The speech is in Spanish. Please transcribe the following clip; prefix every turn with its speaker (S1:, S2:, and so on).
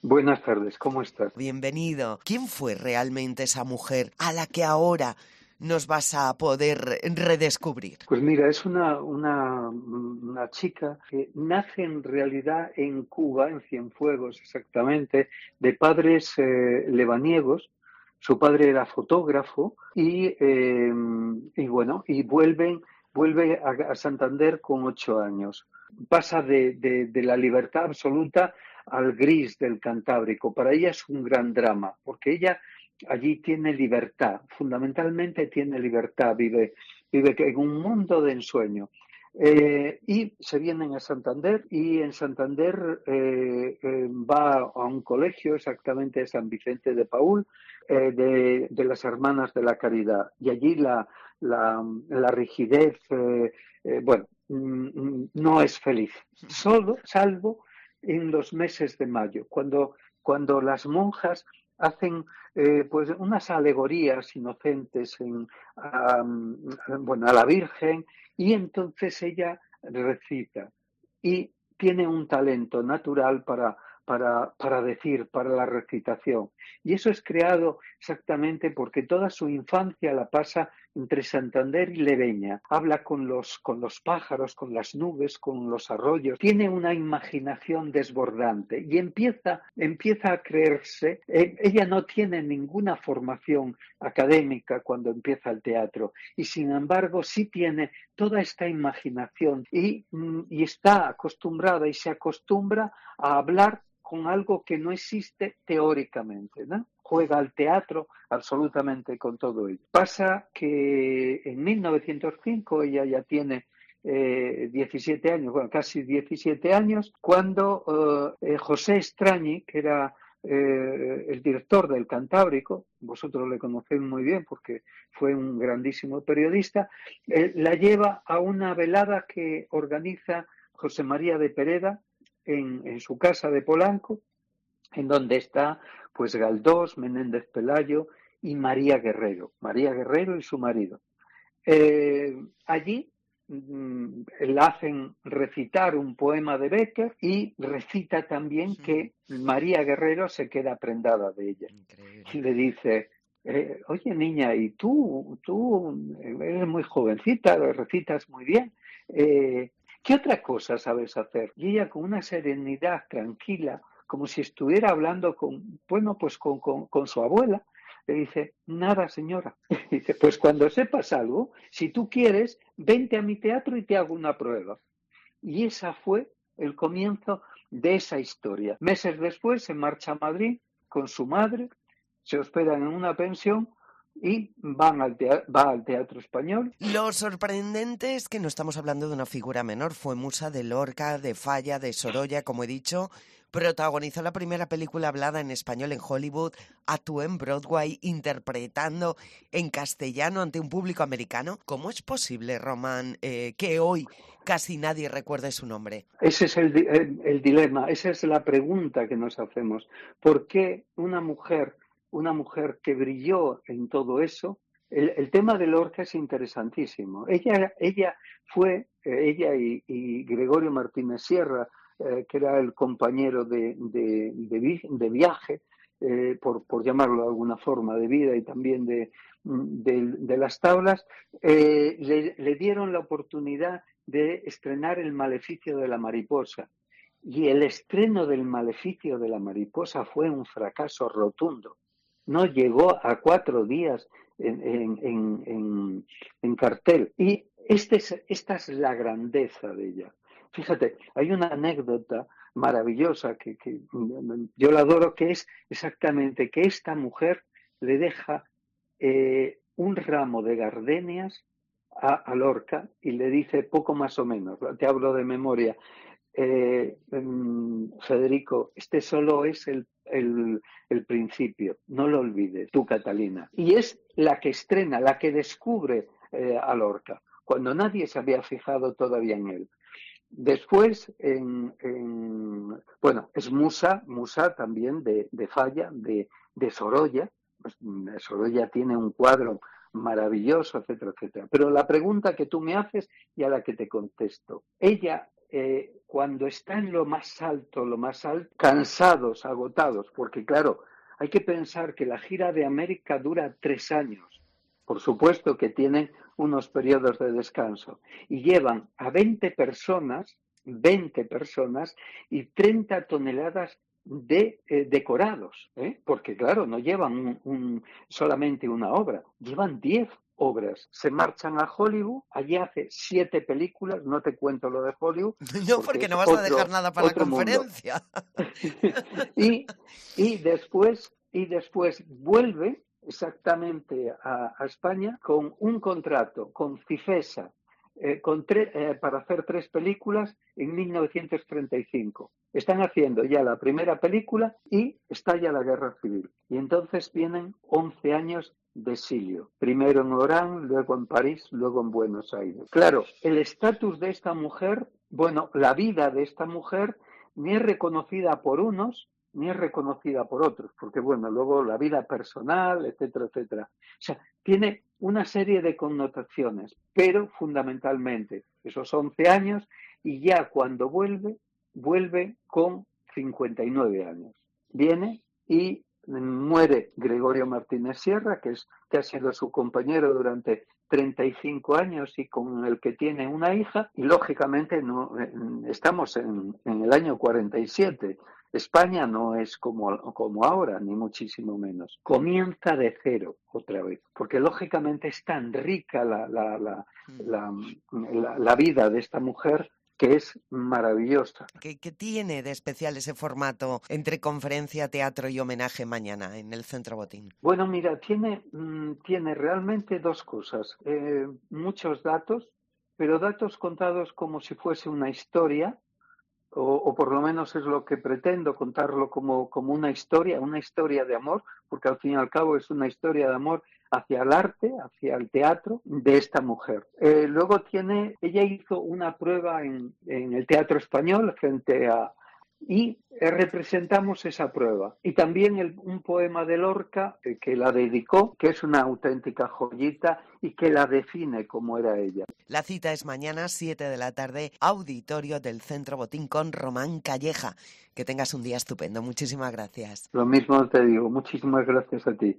S1: Buenas tardes, ¿cómo estás?
S2: Bienvenido. ¿Quién fue realmente esa mujer a la que ahora nos vas a poder redescubrir?
S1: Pues mira, es una chica que nace en realidad en Cuba, en Cienfuegos exactamente, de padres lebaniegos. Su padre era fotógrafo y bueno, vuelve a Santander con 8 años. Pasa de la libertad absoluta al gris del Cantábrico. Para ella es un gran drama, porque ella allí tiene libertad, fundamentalmente tiene libertad, vive en un mundo de ensueño. Y se vienen a Santander y en Santander va a un colegio, exactamente San Vicente de Paúl, de las Hermanas de la Caridad. Y allí la rigidez, bueno, no es feliz, salvo en los meses de mayo, cuando las monjas hacen pues unas alegorías inocentes bueno, a la Virgen y entonces ella recita y tiene un talento natural para decir, para la recitación. Y eso es creado exactamente porque toda su infancia la pasa entre Santander y Leveña. Habla con los pájaros, con las nubes, con los arroyos. Tiene una imaginación desbordante y empieza a creerse. Ella no tiene ninguna formación académica cuando empieza el teatro y sin embargo sí tiene toda esta imaginación y está acostumbrada y se acostumbra a hablar con algo que no existe teóricamente, ¿no? Juega al teatro absolutamente con todo ello. Pasa que en 1905 ella ya tiene 17 años, bueno, casi 17 años, cuando José Estrañi, que era el director del Cantábrico, vosotros le conocéis muy bien porque fue un grandísimo periodista, la lleva a una velada que organiza José María de Pereda en su casa de Polanco, en donde está pues Galdós, Menéndez Pelayo y María Guerrero y su marido. Allí la hacen recitar un poema de Bécquer y recita también que María Guerrero se queda prendada de ella.
S2: Increíble.
S1: Y le dice, oye niña, y tú eres muy jovencita, recitas muy bien, ¿qué otra cosa sabes hacer? Y ella con una serenidad tranquila, como si estuviera hablando con su abuela, le dice, nada señora. Dice, pues cuando sepas algo, si tú quieres, vente a mi teatro y te hago una prueba. Y esa fue el comienzo de esa historia. Meses después se marcha a Madrid con su madre, se hospedan en una pensión y va al Teatro Español.
S2: Lo sorprendente es que no estamos hablando de una figura menor. Fue musa de Lorca, de Falla, de Sorolla, como he dicho. Protagonizó la primera película hablada en español en Hollywood. Actuó en Broadway interpretando en castellano ante un público americano. ¿Cómo es posible, Román, que hoy casi nadie recuerde su nombre?
S1: Ese es el dilema, esa es la pregunta que nos hacemos. ¿Por qué una mujer que brilló en todo eso? El tema de Lorca es interesantísimo. Ella fue, ella y Gregorio Martínez Sierra, que era el compañero de viaje, por llamarlo de alguna forma, de vida y también de las tablas, le dieron la oportunidad de estrenar El Maleficio de la Mariposa. Y el estreno del Maleficio de la Mariposa fue un fracaso rotundo. No llegó a 4 días en cartel. Y esta es la grandeza de ella. Fíjate, hay una anécdota maravillosa que yo la adoro, que es exactamente que esta mujer le deja un ramo de gardenias a Lorca y le dice poco más o menos, te hablo de memoria, Federico, este solo es el principio, no lo olvides, tú Catalina. Y es la que estrena, la que descubre a Lorca, cuando nadie se había fijado todavía en él. Después, bueno, es musa también de Falla, de Sorolla. Pues, Sorolla tiene un cuadro maravilloso, etcétera, etcétera. Pero la pregunta que tú me haces y a la que te contesto, ella cuando está en lo más alto, cansados, agotados, porque claro, hay que pensar que la gira de América dura 3 años. Por supuesto que tienen unos periodos de descanso y llevan a 20 personas y 30 toneladas de decorados, porque claro, no llevan solamente una obra, llevan 10 obras. Se marchan a Hollywood, allí hace 7 películas, no te cuento lo de Hollywood,
S2: No,
S1: porque
S2: porque
S1: es
S2: no vas a dejar nada para la
S1: otro mundo.
S2: conferencia.
S1: y después vuelve exactamente a España con un contrato con Cifesa para hacer 3 películas en 1935. Están haciendo ya la primera película y estalla la guerra civil. Y entonces vienen 11 años de exilio. Primero en Orán, luego en París, luego en Buenos Aires. Claro, el estatus de esta mujer, la vida de esta mujer ni es reconocida por unos ni es reconocida por otros, porque luego la vida personal, etcétera, etcétera. O sea, tiene una serie de connotaciones, pero fundamentalmente esos 11 años y ya cuando vuelve con 59 años. Viene y muere Gregorio Martínez Sierra, que ha sido su compañero durante 35 años y con el que tiene una hija, y lógicamente estamos en el año 47. España no es como ahora, ni muchísimo menos. Comienza de cero otra vez, porque lógicamente es tan rica la vida de esta mujer que es maravillosa.
S2: ¿Qué tiene de especial ese formato entre conferencia, teatro y homenaje mañana en el Centro Botín?
S1: Bueno, mira, tiene realmente 2 cosas. Muchos datos, pero datos contados como si fuese una historia, o por lo menos es lo que pretendo, contarlo como una historia de amor, porque al fin y al cabo es una historia de amor hacia el arte, hacia el teatro de esta mujer. Luego ella hizo una prueba en el Teatro Español y representamos esa prueba. Y también un poema de Lorca que la dedicó, que es una auténtica joyita y que la define como era ella.
S2: La cita es mañana, 7 de la tarde, auditorio del Centro Botín con Román Calleja. Que tengas un día estupendo. Muchísimas gracias.
S1: Lo mismo te digo. Muchísimas gracias a ti.